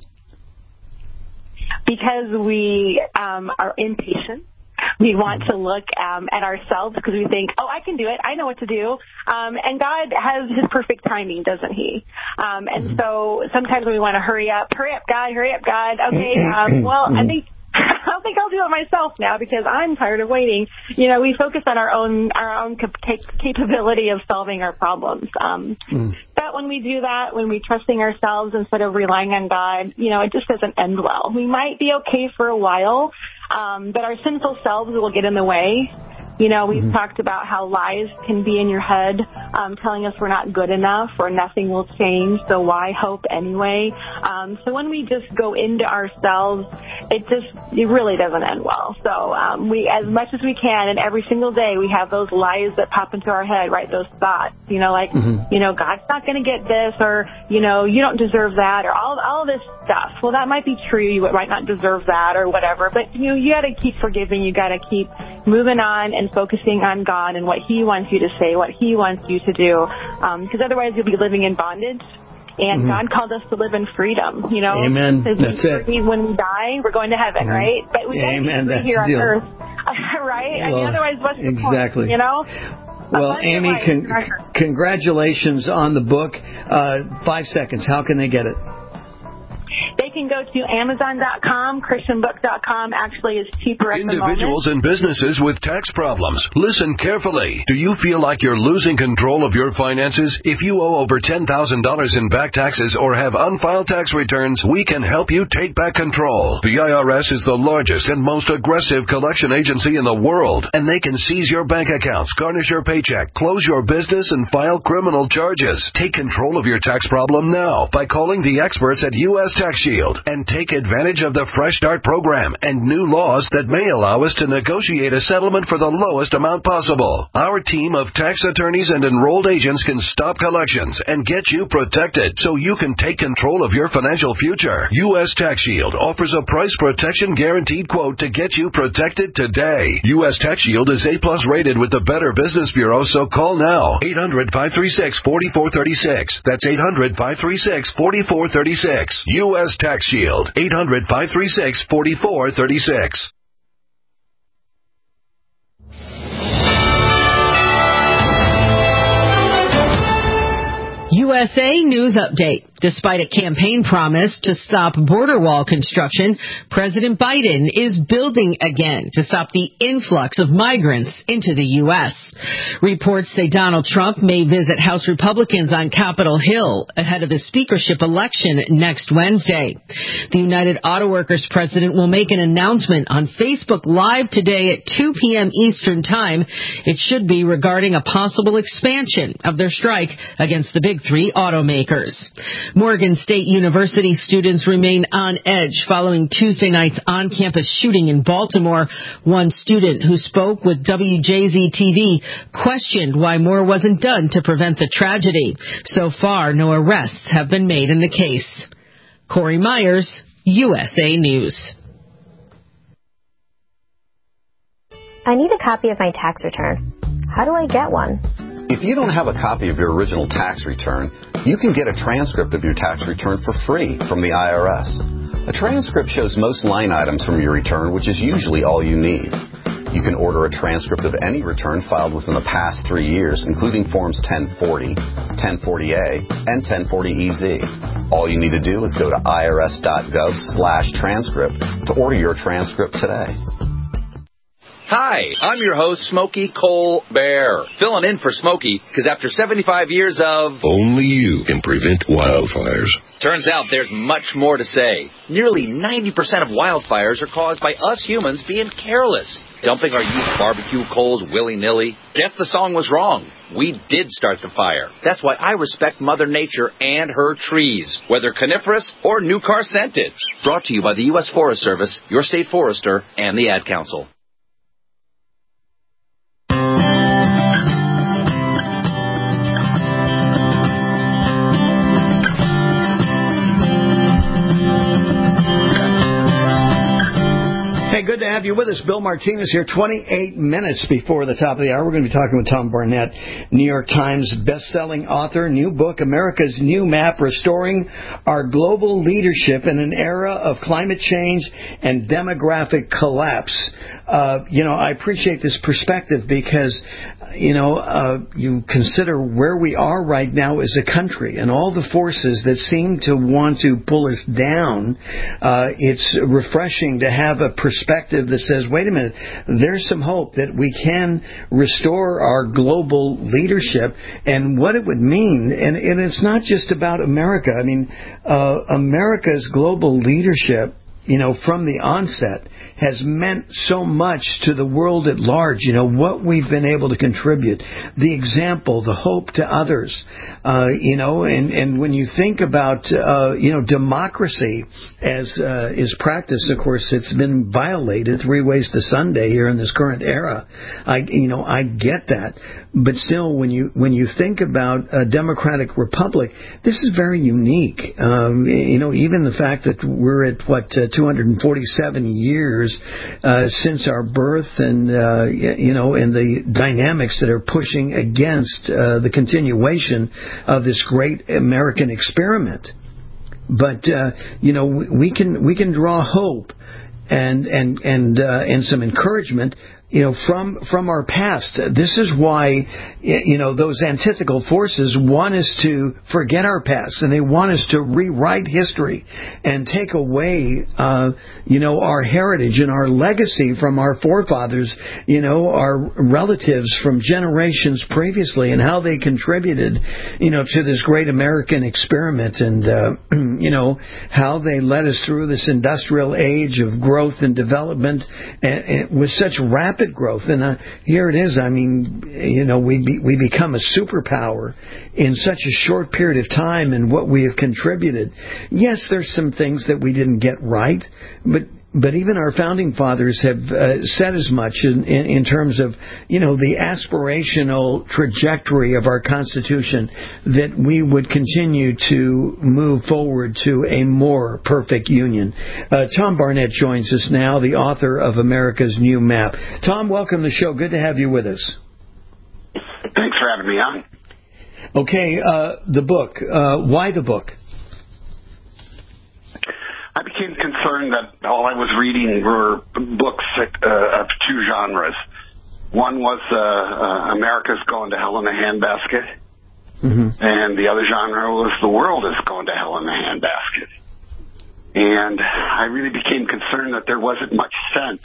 Because we um, are impatient. We want to look um, at ourselves because we think, oh, I can do it. I know what to do. Um, and God has His perfect timing, doesn't He? Um, and mm-hmm. so sometimes we want to hurry up. Hurry up, God. Hurry up, God. Okay. Um, well, I think... I think I'll do it myself now because I'm tired of waiting. You know, we focus on our own our own cap- capability of solving our problems. Um, mm. But when we do that, when we're trusting ourselves instead of relying on God, you know, it just doesn't end well. We might be okay for a while, um, but our sinful selves will get in the way. You know, we've mm-hmm. talked about how lies can be in your head, um, telling us we're not good enough or nothing will change, so why hope anyway? Um, so when we just go into ourselves, it just, it really doesn't end well. So um, we, as much as we can, and every single day we have those lies that pop into our head, right, those thoughts, you know, like, mm-hmm. you know, God's not going to get this, or, you know, you don't deserve that, or all, all this stuff. Well, that might be true. You might not deserve that or whatever, but, you know, you got to keep forgiving. You got to keep moving on and focusing on God and what He wants you to say, what He wants you to do, because um, otherwise you'll be living in bondage. And Mm-hmm. God called us to live in freedom, you know. Amen. That's it. When we die, we're going to heaven, mm-hmm. right? But we Amen. can't be here on deal. earth, right? Well, I mean, otherwise, what's the exactly. point, you know? Well, Amy, con- congratulations on the book. Uh, five seconds. How can they get it? They can go to Amazon dot com. Christian book dot com actually is cheaper at the moment. Individuals and businesses with tax problems, listen carefully. Do you feel like you're losing control of your finances? If you owe over ten thousand dollars in back taxes or have unfiled tax returns, we can help you take back control. The I R S is the largest and most aggressive collection agency in the world, and they can seize your bank accounts, garnish your paycheck, close your business, and file criminal charges. Take control of your tax problem now by calling the experts at U S Tax Shield and take advantage of the Fresh Start program and new laws that may allow us to negotiate a settlement for the lowest amount possible. Our team of tax attorneys and enrolled agents can stop collections and get you protected so you can take control of your financial future. U S Tax Shield offers a price protection guaranteed quote to get you protected today. U S Tax Shield is A plus rated with the Better Business Bureau, so call now. eight hundred, five three six, four four three six. That's eight hundred, five three six, four four three six. U S Tax Shield. eight hundred, five three six, four four three six. U S A News Update. Despite a campaign promise to stop border wall construction, President Biden is building again to stop the influx of migrants into the U S. Reports say Donald Trump may visit House Republicans on Capitol Hill ahead of the speakership election next Wednesday. The United Auto Workers president will make an announcement on Facebook Live today at two p.m. Eastern Time. It should be regarding a possible expansion of their strike against the big three automakers. Morgan State University students remain on edge following Tuesday night's on-campus shooting in Baltimore. One student who spoke with W J Z T V questioned why more wasn't done to prevent the tragedy. So far, no arrests have been made in the case. Corey Myers, U S A News. I need a copy of my tax return. How do I get one? If you don't have a copy of your original tax return, you can get a transcript of your tax return for free from the I R S. A transcript shows most line items from your return, which is usually all you need. You can order a transcript of any return filed within the past three years, including Forms ten forty, ten forty A, and ten forty E Z. All you need to do is go to irs.gov slash transcript to order your transcript today. Hi, I'm your host, Smokey Colbert, filling in for Smokey, because after seventy-five years of... Only you can prevent wildfires. Turns out there's much more to say. Nearly ninety percent of wildfires are caused by us humans being careless, dumping our used barbecue coals willy-nilly. Guess the song was wrong. We did start the fire. That's why I respect Mother Nature and her trees, whether coniferous or new car scented. Brought to you by the U S Forest Service, your state forester, and the Ad Council. Hey, good to have you with us. Bill Martinez here, twenty-eight minutes before the top of the hour. We're going to be talking with Tom Barnett, New York Times best-selling author, new book, America's New Map, Restoring Our Global Leadership in an Era of Climate Change and Demographic Collapse. Uh, you know, I appreciate this perspective because, you know, uh, you consider where we are right now as a country and all the forces that seem to want to pull us down. Uh, it's refreshing to have a perspective that says, wait a minute, there's some hope that we can restore our global leadership and what it would mean. And, and it's not just about America. I mean, uh, America's global leadership, you know, from the onset has meant so much to the world at large. You know, what we've been able to contribute, the example, the hope to others, uh, you know, and, and when you think about, uh, you know, democracy as uh, is practiced, of course, it's been violated three ways to Sunday here in this current era. I, you know, I get that. But still, when you when you think about a democratic republic, this is very unique. Um, you know, even the fact that we're at, what, uh, two hundred forty-seven years uh, since our birth, and uh, you know, and the dynamics that are pushing against uh, the continuation of this great American experiment. But uh, you know, we can we can draw hope and and and uh, and some encouragement, you know, from from our past. This is why, you know, those antithetical forces want us to forget our past, and they want us to rewrite history and take away, uh, you know, our heritage and our legacy from our forefathers, you know, our relatives from generations previously, and how they contributed, you know, to this great American experiment, and uh, you know, how they led us through this industrial age of growth and development, and, and with such rapid growth. And uh, here it is. I mean, you know, we be, we become a superpower in such a short period of time, and what we have contributed. Yes, there's some things that we didn't get right, but but even our founding fathers have uh, said as much in, in, in terms of, you know, the aspirational trajectory of our Constitution, that we would continue to move forward to a more perfect union. Uh, Tom Barnett joins us now, the author of America's New Map. Tom, welcome to the show. Good to have you with us. Thanks for having me on. Okay, uh, the book. Uh, why the book? I became concerned that all I was reading were books uh, of two genres. One was uh, uh, America's Going to Hell in a Handbasket, mm-hmm. and the other genre was The World is Going to Hell in a Handbasket. And I really became concerned that there wasn't much sense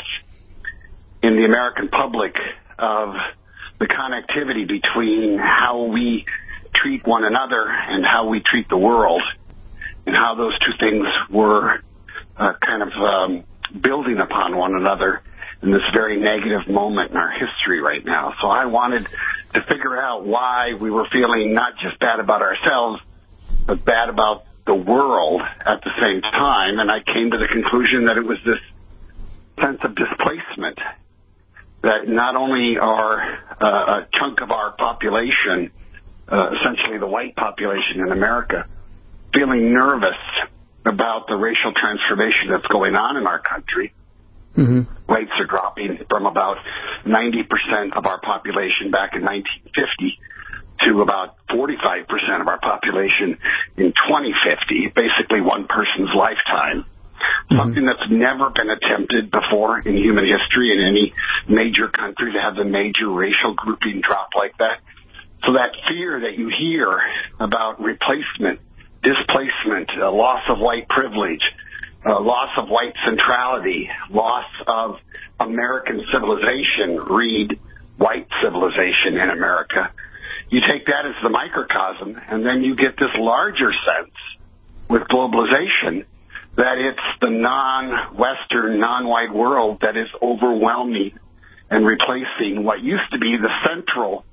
in the American public of the connectivity between how we treat one another and how we treat the world, and how those two things were uh, kind of um, building upon one another in this very negative moment in our history right now. So I wanted to figure out why we were feeling not just bad about ourselves, but bad about the world at the same time. And I came to the conclusion that it was this sense of displacement, that not only are uh, a chunk of our population, uh, essentially the white population in America, feeling nervous about the racial transformation that's going on in our country. Mm-hmm. Rates are dropping from about ninety percent of our population back in nineteen fifty to about forty-five percent of our population in twenty fifty, basically one person's lifetime. Mm-hmm. Something that's never been attempted before in human history in any major country, to have the major racial grouping drop like that. So that fear that you hear about replacement, displacement, uh, loss of white privilege, uh, loss of white centrality, loss of American civilization, read white civilization in America. You take that as the microcosm, and then you get this larger sense with globalization that it's the non-Western, non-white world that is overwhelming and replacing what used to be the central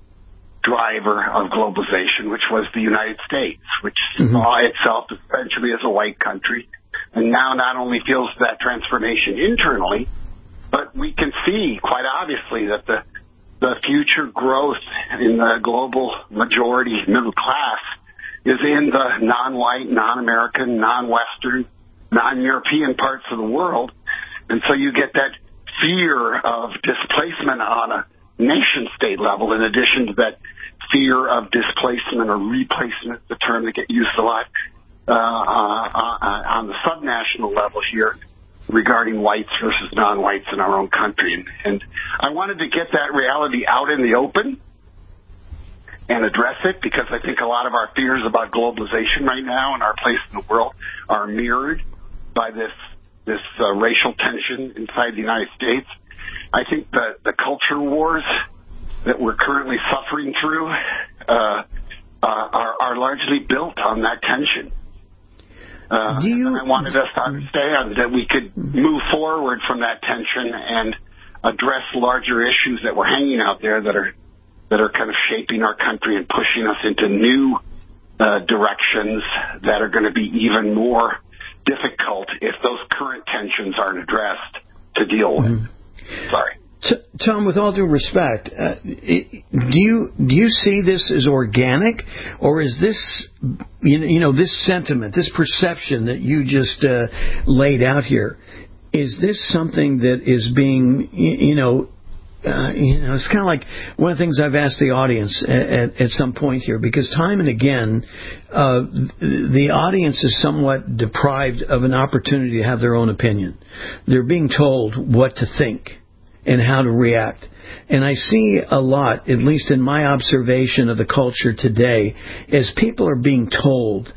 driver of globalization, which was the United States, which mm-hmm. saw itself essentially as a white country, and now not only feels that transformation internally, but we can see quite obviously that the the future growth in the global majority middle class is in the non-white, non-American, non-Western, non-European parts of the world. And so you get that fear of displacement on a nation-state level, in addition to that fear of displacement or replacement, the term that get used a lot, uh, uh, on the subnational level here regarding whites versus non-whites in our own country. And, and I wanted to get that reality out in the open and address it, because I think a lot of our fears about globalization right now and our place in the world are mirrored by this this uh, racial tension inside the United States. I think the, the culture wars that we're currently suffering through uh, uh, are, are largely built on that tension. Uh, Do you, I wanted us to understand that we could move forward from that tension and address larger issues that were hanging out there that are that are kind of shaping our country and pushing us into new uh, directions that are going to be even more difficult if those current tensions aren't addressed to deal with. Mm-hmm. Sorry. T- Tom, with all due respect, uh, do you do you see this as organic, or is this you know, you know this sentiment, this perception that you just uh, laid out here? Is this something that is being you know? Uh, you know, it's kind of like one of the things I've asked the audience at, at, at some point here, because time and again, uh, the audience is somewhat deprived of an opportunity to have their own opinion. They're being told what to think and how to react. And I see a lot, at least in my observation of the culture today, as people are being told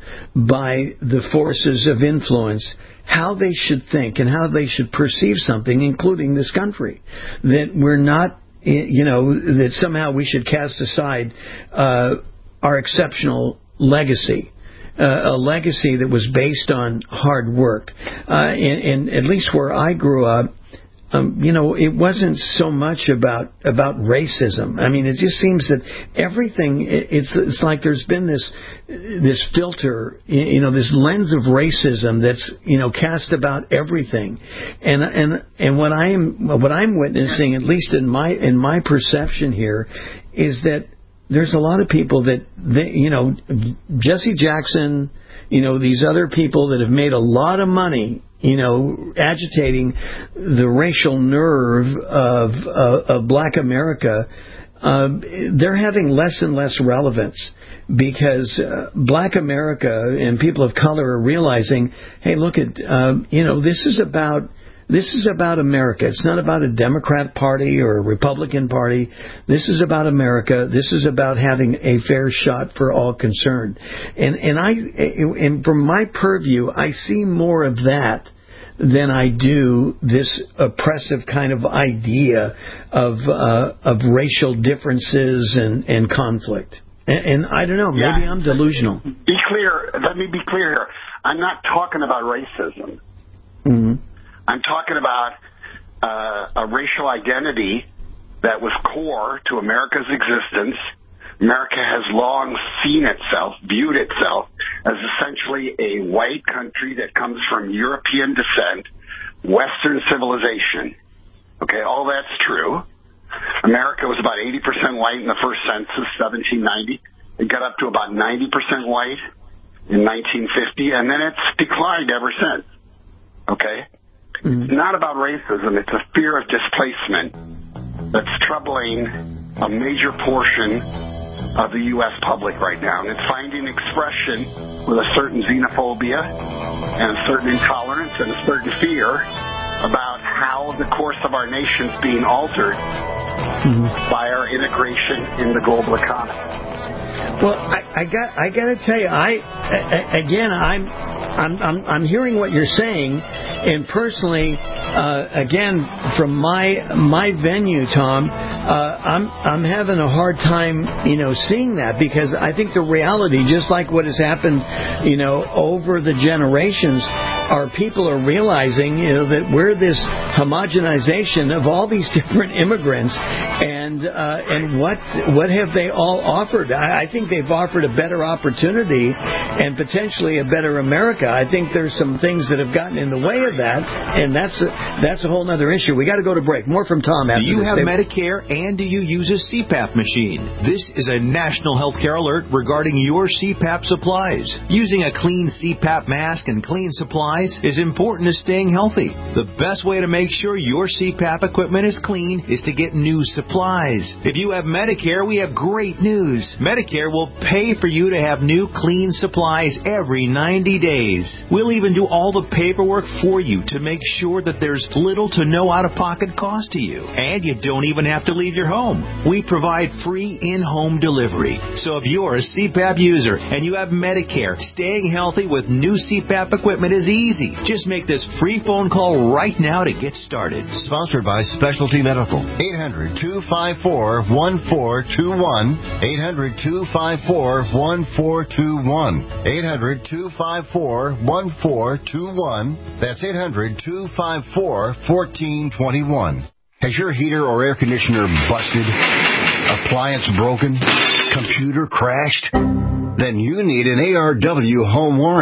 by the forces of influence how they should think and how they should perceive something, including this country. That we're not, you know, that somehow we should cast aside uh, our exceptional legacy. Uh, a legacy that was based on hard work. Uh, and, and at least where I grew up, Um, you know, it wasn't so much about about racism. I mean, it just seems that everything, it's it's like there's been this this filter, you know, this lens of racism that's, you know, cast about everything. And and and what I am what I'm witnessing, at least in my in my perception here, is that there's a lot of people that they, you know, Jesse Jackson, you know, these other people that have made a lot of money, you know, agitating the racial nerve of, uh, of black America, uh, they're having less and less relevance because uh, black America and people of color are realizing, hey, look at, uh, you know, this is about This is about America. It's not about a Democrat Party or a Republican Party. This is about America. This is about having a fair shot for all concerned. And and I and from my purview, I see more of that than I do this oppressive kind of idea of uh, of racial differences and, and conflict. And, and I don't know. Maybe yeah. I'm delusional. Be clear. Let me be clear here. I'm not talking about racism. Mm-hmm. I'm talking about uh, a racial identity that was core to America's existence. America has long seen itself, viewed itself, as essentially a white country that comes from European descent, Western civilization. Okay, all that's true. America was about eighty percent white in the first census, seventeen ninety. It got up to about ninety percent white in nineteen fifty, and then it's declined ever since. Okay? Mm-hmm. It's not about racism. It's a fear of displacement that's troubling a major portion of the U S public right now. And it's finding expression with a certain xenophobia and a certain intolerance and a certain fear about how the course of our nation's being altered mm-hmm. by our integration in the global economy. Well, I, I got I got to tell you, I, I again I'm I'm I'm I'm hearing what you're saying, and personally, uh, again from my my venue, Tom, uh, I'm I'm having a hard time, you know, seeing that, because I think the reality, just like what has happened, you know, over the generations, our people are realizing, you know, that we're this homogenization of all these different immigrants, and uh, and what what have they all offered? I, I think they've offered a better opportunity and potentially a better America. I think there's some things that have gotten in the way of that, and that's a, that's a whole other issue. We got to go to break. More from Tom after this. Do you have they... Medicare, and do you use a C PAP machine? This is a national healthcare alert regarding your C PAP supplies. Using a clean C PAP mask and clean supplies is important to staying healthy. The best way to make sure your C PAP equipment is clean is to get new supplies. If you have Medicare, we have great news. Medicare will pay for you to have new clean supplies every ninety days. We'll even do all the paperwork for you to make sure that there's little to no out-of-pocket cost to you. And you don't even have to leave your home. We provide free in-home delivery. So if you're a C PAP user and you have Medicare, staying healthy with new C PAP equipment is easy. Just make this free phone call right now to get started. Sponsored by Specialty Medical. eight hundred two five four one four two one. eight hundred two five four one four two one. eight hundred two five four one four two one. That's eight hundred two five four one four two one. Has your heater or air conditioner busted? Appliance broken? Computer crashed? Then you need an A R W home warranty.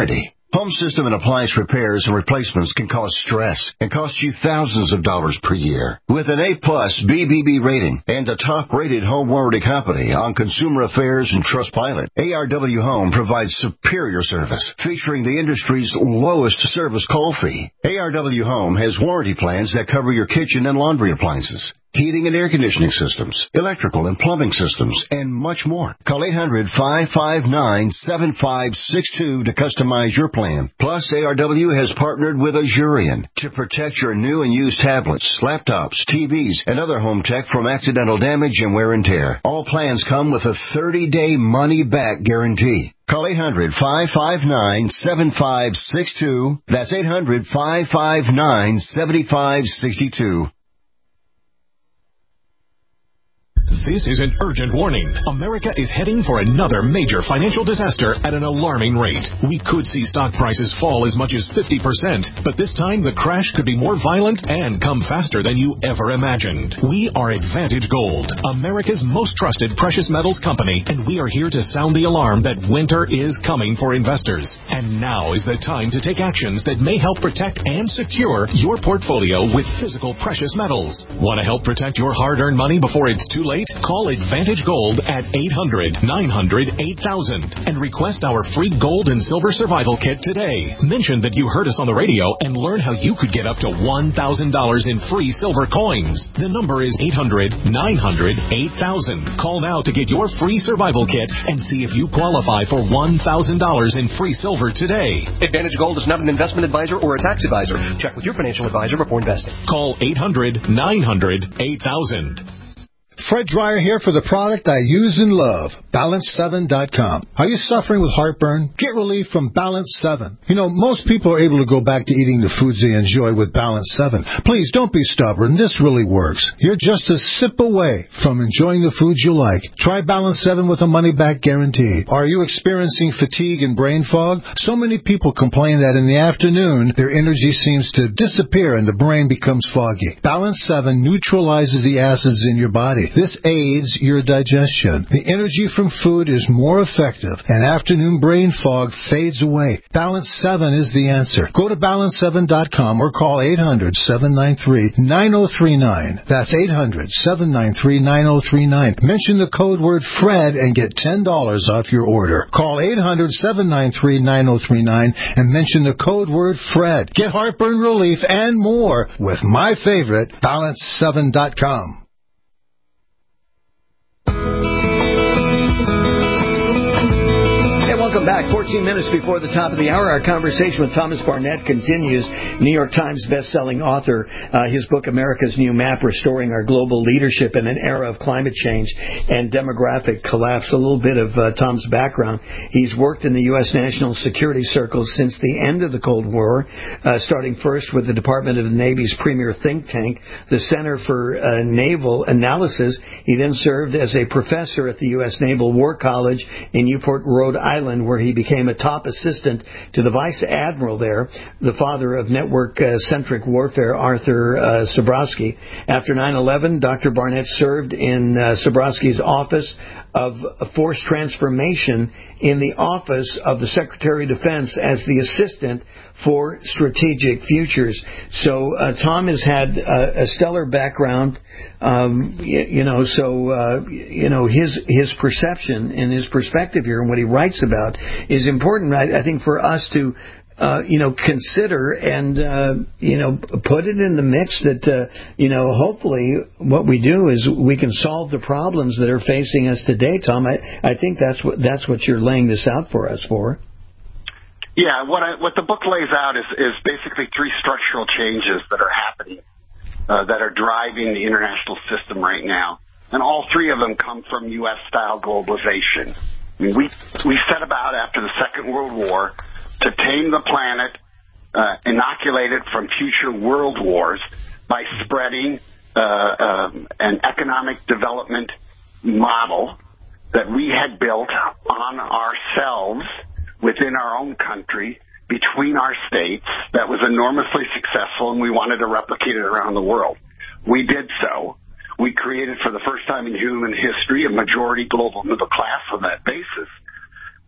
Home system and appliance repairs and replacements can cause stress and cost you thousands of dollars per year. With an A-plus B B B rating and a top-rated home warranty company on Consumer Affairs and Trustpilot, A R W Home provides superior service, featuring the industry's lowest service call fee. A R W Home has warranty plans that cover your kitchen and laundry appliances, heating and air conditioning systems, electrical and plumbing systems, and much more. Call eight hundred, five five nine, seven five six two to customize your plan. Plus, A R W has partnered with Azurion to protect your new and used tablets, laptops, T Vs, and other home tech from accidental damage and wear and tear. All plans come with a thirty-day money-back guarantee. Call eight hundred, five five nine, seven five six two. That's eight hundred, five five nine, seven five six two. This is an urgent warning. America is heading for another major financial disaster at an alarming rate. We could see stock prices fall as much as fifty percent, but this time the crash could be more violent and come faster than you ever imagined. We are Advantage Gold, America's most trusted precious metals company, and we are here to sound the alarm that winter is coming for investors. And now is the time to take actions that may help protect and secure your portfolio with physical precious metals. Want to help protect your hard-earned money before it's too late? Call Advantage Gold at eight hundred, nine hundred, eight thousand and request our free gold and silver survival kit today. Mention that you heard us on the radio and learn how you could get up to one thousand dollars in free silver coins. The number is eight hundred, nine hundred, eight thousand. Call now to get your free survival kit and see if you qualify for one thousand dollars in free silver today. Advantage Gold is not an investment advisor or a tax advisor. Check with your financial advisor before investing. Call eight hundred, nine hundred, eight thousand. Fred Dreyer here for the product I use and love, Balance seven dot com. Are you suffering with heartburn? Get relief from Balance seven. You know, most people are able to go back to eating the foods they enjoy with Balance seven. Please, don't be stubborn. This really works. You're just a sip away from enjoying the foods you like. Try Balance seven with a money-back guarantee. Are you experiencing fatigue and brain fog? So many people complain that in the afternoon, their energy seems to disappear and the brain becomes foggy. Balance seven neutralizes the acids in your body. This aids your digestion. The energy from food is more effective, and afternoon brain fog fades away. Balance seven is the answer. Go to balance seven dot com or call eight hundred, seven nine three, nine zero three nine. That's eight hundred, seven nine three, nine zero three nine. Mention the code word FRED and get ten dollars off your order. Call eight hundred, seven nine three, nine zero three nine and mention the code word FRED. Get heartburn relief and more with my favorite, balance seven dot com. Welcome back. fourteen minutes before the top of the hour, our conversation with Thomas Barnett continues. New York Times best-selling author. Uh, his book, America's New Map, Restoring Our Global Leadership in an Era of Climate Change and Demographic Collapse. A little bit of uh, Tom's background. He's worked in the U S national security circles since the end of the Cold War, uh, starting first with the Department of the Navy's premier think tank, the Center for uh, Naval Analysis. He then served as a professor at the U S Naval War College in Newport, Rhode Island, where he became a top assistant to the vice admiral there, the father of network-centric uh, warfare, Arthur uh, Sabrowski. After nine eleven, Doctor Barnett served in uh, Sabrowski's Office of Force Transformation in the Office of the Secretary of Defense as the assistant for strategic futures. So uh, Tom has had uh, a stellar background, um, you, you know, so, uh, you know, his his perception and his perspective here and what he writes about is important, I, I think, for us to Uh, you know, consider and, uh, you know, put it in the mix that, uh, you know, hopefully what we do is we can solve the problems that are facing us today, Tom. I, I think that's what that's what you're laying this out for us for. Yeah, what I, what the book lays out is, is basically three structural changes that are happening, uh, that are driving the international system right now. And all three of them come from U S-style globalization. I mean, we, we set about after the Second World War to tame the planet, uh, inoculate it from future world wars by spreading uh, um, an economic development model that we had built on ourselves within our own country, between our states, that was enormously successful, and we wanted to replicate it around the world. We did so. We created, for the first time in human history, a majority global middle class on that basis.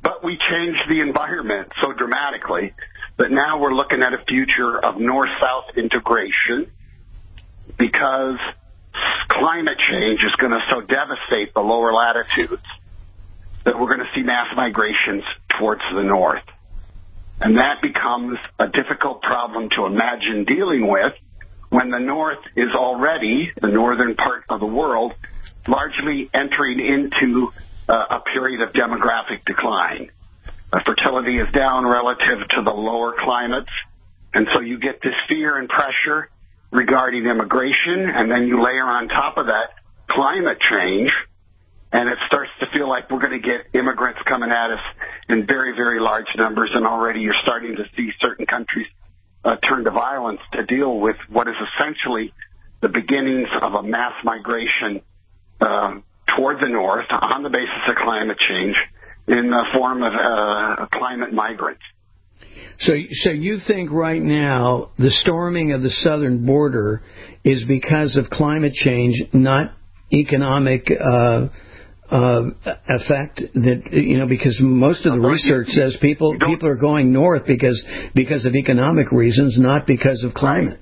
But we changed the environment so dramatically that now we're looking at a future of north-south integration because climate change is going to so devastate the lower latitudes that we're going to see mass migrations towards the north. And that becomes a difficult problem to imagine dealing with when the north is already, the northern part of the world, largely entering into uh, a period of demographic decline. Uh, fertility is down relative to the lower climates, and so you get this fear and pressure regarding immigration, and then you layer on top of that climate change, and it starts to feel like we're going to get immigrants coming at us in very, very large numbers, and already you're starting to see certain countries uh, turn to violence to deal with what is essentially the beginnings of a mass migration uh, toward the north on the basis of climate change in the form of uh, climate migrants. So, so you think right now the storming of the southern border is because of climate change, not economic uh, uh, effect? That you know, because most of the research says people people are going north because because of economic reasons, not because of climate.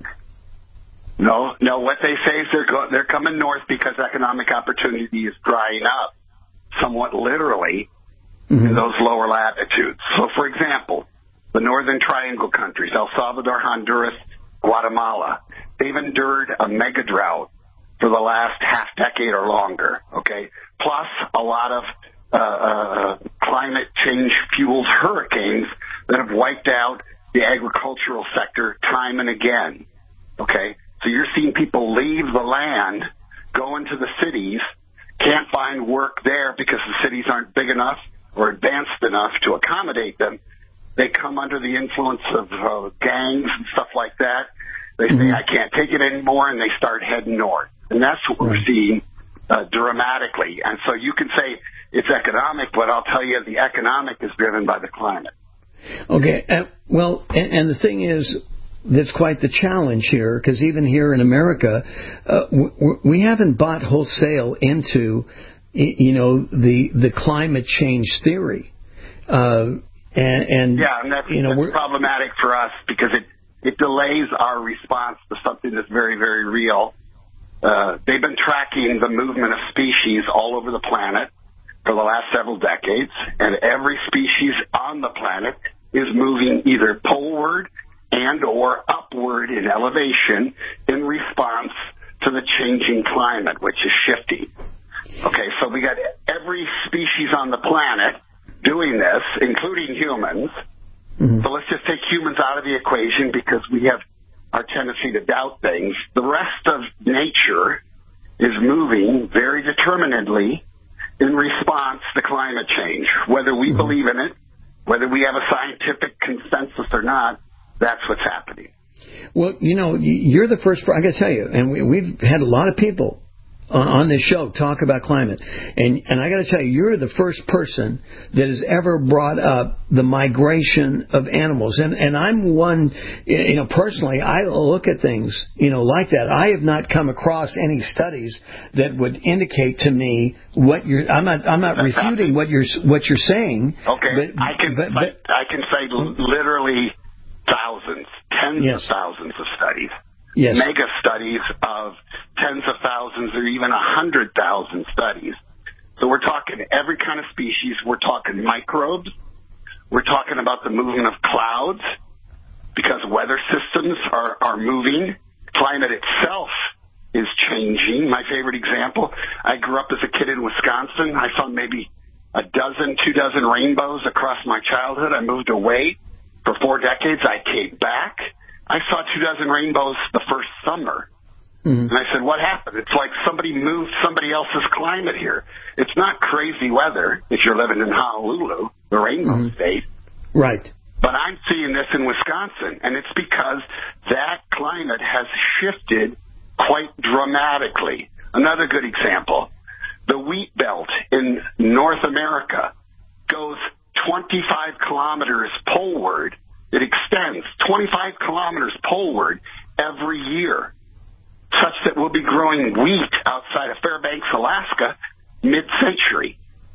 No, no. What they say is they're go- they're coming north because economic opportunity is drying up, somewhat literally, mm-hmm. in those lower latitudes. So, for example, the Northern Triangle countries, El Salvador, Honduras, Guatemala, they've endured a mega drought for the last half decade or longer, okay? Plus a lot of uh, uh, climate change-fueled hurricanes that have wiped out the agricultural sector time and again, okay? So you're seeing people leave the land, go into the cities, can't find work there because the cities aren't big enough or advanced enough to accommodate them. They come under the influence of uh, gangs and stuff like that. They say, I can't take it anymore, and they start heading north. And that's what we're seeing uh, dramatically. And so you can say it's economic, but I'll tell you the economic is driven by the climate. Okay. Uh, well, and, and the thing is, that's quite the challenge here, because even here in America, uh, w- we haven't bought wholesale into, you know, the the climate change theory. Uh, and, and yeah, and that's, you know, that's problematic for us because it it delays our response to something that's very, very real. Uh, they've been tracking the movement of species all over the planet for the last several decades, and every species on the planet is moving either poleward and or upward in elevation in response to the changing climate, which is shifting. Okay, so we got every species on the planet doing this, including humans. Mm-hmm. So let's just take humans out of the equation because we have our tendency to doubt things. The rest of nature is moving very determinedly in response to climate change. Whether we mm-hmm. believe in it, whether we have a scientific consensus or not, that's what's happening. Well, you know, you're the first, I got to tell you, and we, we've had a lot of people on this show talk about climate. And and I got to tell you, you're the first person that has ever brought up the migration of animals. And and I'm one, you know, personally, I look at things, you know, like that. I have not come across any studies that would indicate to me what you're. I'm not. I'm not refuting what you're what you're saying. Okay, but, I can. But, but, I can say literally thousands, tens yes. of thousands of studies. Yes. Mega studies of tens of thousands or even a hundred thousand studies. So we're talking every kind of species. We're talking microbes. We're talking about the movement of clouds because weather systems are, are moving. Climate itself is changing. My favorite example, I grew up as a kid in Wisconsin. I saw maybe a dozen, two dozen rainbows across my childhood. I moved away for four decades. I came back. I saw two dozen rainbows the first summer. Mm-hmm. And I said, what happened? It's like somebody moved somebody else's climate here. It's not crazy weather if you're living in Honolulu, the rainbow mm-hmm. state. Right. But I'm seeing this in Wisconsin, and it's because that climate has shifted quite dramatically. Another good example, the wheat belt in North America goes twenty-five kilometers poleward. It extends twenty-five kilometers poleward every year, such that we'll be growing wheat outside of Fairbanks, Alaska, mid-century.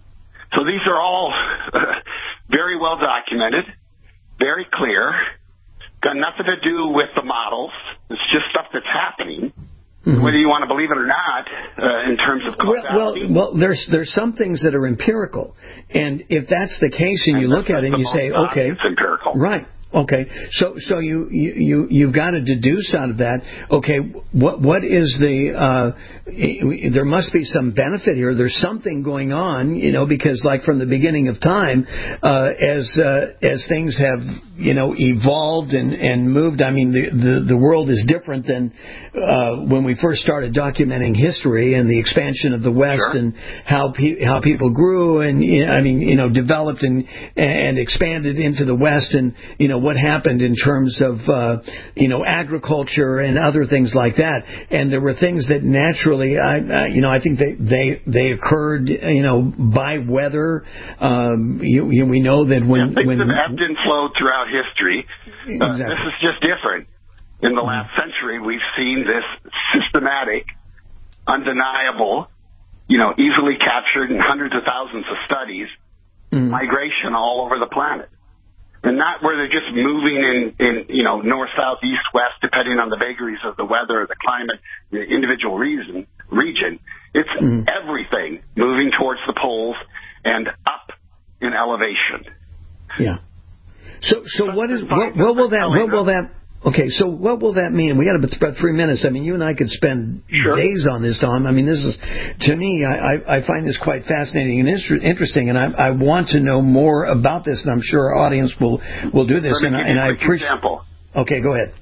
So these are all uh, very well documented, very clear, got nothing to do with the models. It's just stuff that's happening. Mm-hmm. Whether you want to believe it or not, uh, in terms of causality. Well, well, well, there's there's some things that are empirical, and if that's the case, and, and you look at it and you say, okay, it's empirical, right? Okay, so so you you you've got to deduce out of that. Okay, what what is the? Uh, there must be some benefit here. There's something going on, you know, because like from the beginning of time, uh, as uh, as things have you know evolved and, and moved. I mean, the, the the world is different than uh, when we first started documenting history and the expansion of the West sure. and how pe- how people grew and I mean you know developed and and expanded into the West and you know. What happened in terms of, uh, you know, agriculture and other things like that. And there were things that naturally, I, I, you know, I think they, they, they occurred, you know, by weather. Um, you, you, we know that when... Yeah, things when, have ebbed and flowed throughout history. Uh, exactly. This is just different. In the last century, we've seen this systematic, undeniable, you know, easily captured in hundreds of thousands of studies, mm-hmm. migration all over the planet. And not where they're just moving in, in, you know, north, south, east, west, depending on the vagaries of the weather, the climate, the individual reason, region. It's mm. everything moving towards the poles and up in elevation. Yeah. So, so what is what, what will that? What will that? Okay, so what will that mean? We got about three minutes. I mean, you and I could spend sure. days on this, Tom. I mean, this is, to me, I, I find this quite fascinating and interesting, and I, I want to know more about this, and I'm sure our audience will, will do this. Let me and give I, you and a quick I appreciate. Example. Okay, go ahead.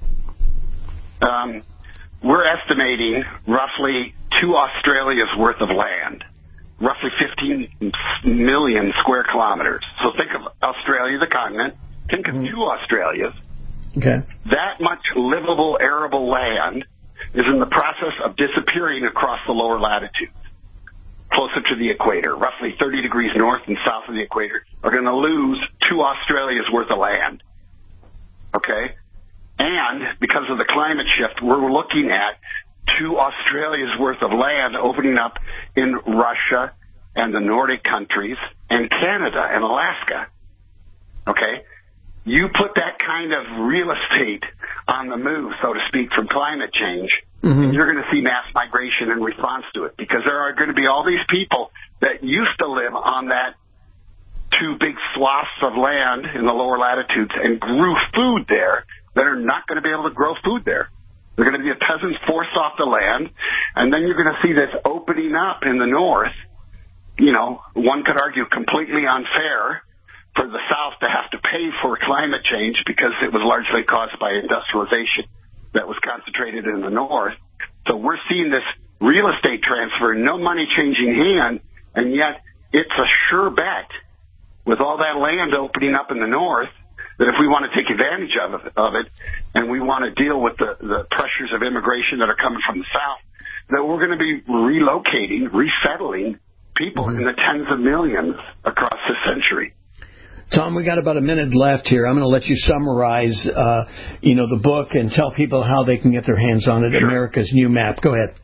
Um, we're estimating roughly two Australias worth of land, roughly fifteen million square kilometers. So think of Australia, the continent. Think of mm-hmm. two Australias. Okay. That much livable, arable land is in the process of disappearing across the lower latitudes, closer to the equator, roughly thirty degrees north and south of the equator, are going to lose two Australias worth of land. Okay? And because of the climate shift, we're looking at two Australias worth of land opening up in Russia and the Nordic countries and Canada and Alaska. Okay? You put that kind of real estate on the move, so to speak, from climate change, mm-hmm. you're going to see mass migration in response to it, because there are going to be all these people that used to live on that two big swaths of land in the lower latitudes and grew food there that are not going to be able to grow food there. They're going to be peasants forced off the land, and then you're going to see this opening up in the north, you know, one could argue completely unfair for the South to have to pay for climate change because it was largely caused by industrialization that was concentrated in the North. So we're seeing this real estate transfer, no money changing hand, and yet it's a sure bet with all that land opening up in the North that if we want to take advantage of it, of it and we want to deal with the, the pressures of immigration that are coming from the South, that we're going to be relocating, resettling people mm-hmm. in the tens of millions across the century. Tom, we got about a minute left here. I'm going to let you summarize, uh, you know, the book and tell people how they can get their hands on it. Sure. America's New Map. Go ahead.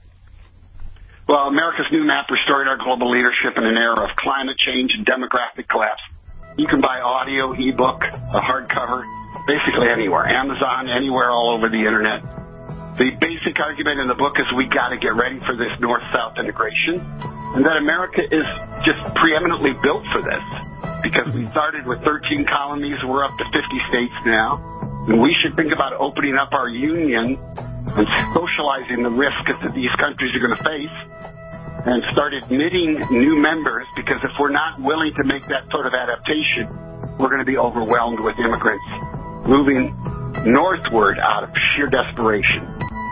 Well, America's New Map: Restoring Our Global Leadership in an Era of Climate Change and Demographic Collapse. You can buy audio, ebook, a hardcover, basically anywhere. Amazon, anywhere, all over the internet. The basic argument in the book is we got to get ready for this North-South integration, and that America is just preeminently built for this. Because we started with thirteen colonies, we're up to fifty states now. And we should think about opening up our union and socializing the risks that these countries are going to face and start admitting new members, because if we're not willing to make that sort of adaptation, we're going to be overwhelmed with immigrants moving northward out of sheer desperation.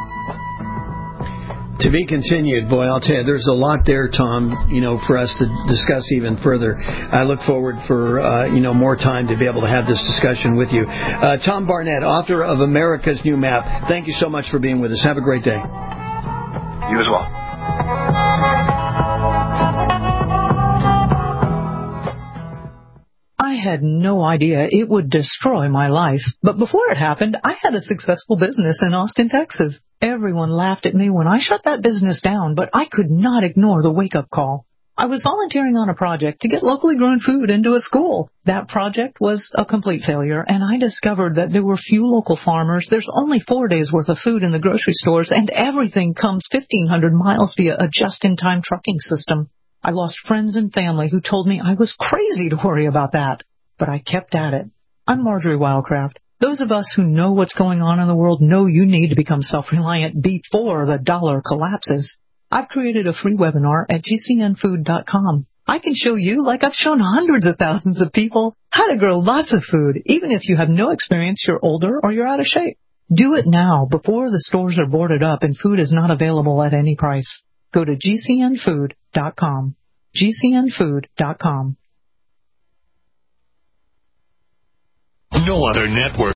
To be continued. Boy, I'll tell you, there's a lot there, Tom, you know, for us to discuss even further. I look forward for, uh, you know, more time to be able to have this discussion with you. Uh, Tom Barnett, author of America's New Map, thank you so much for being with us. Have a great day. You as well. I had no idea it would destroy my life. But before it happened, I had a successful business in Austin, Texas. Everyone laughed at me when I shut that business down, but I could not ignore the wake-up call. I was volunteering on a project to get locally grown food into a school. That project was a complete failure, and I discovered that there were few local farmers. There's only four days' worth of food in the grocery stores, and everything comes fifteen hundred miles via a just-in-time trucking system. I lost friends and family who told me I was crazy to worry about that, but I kept at it. I'm Marjorie Wildcraft. Those of us who know what's going on in the world know you need to become self-reliant before the dollar collapses. I've created a free webinar at G C N food dot com. I can show you, like I've shown hundreds of thousands of people, how to grow lots of food, even if you have no experience, you're older, or you're out of shape. Do it now before the stores are boarded up and food is not available at any price. Go to G C N food dot com. G C N food dot com. No other network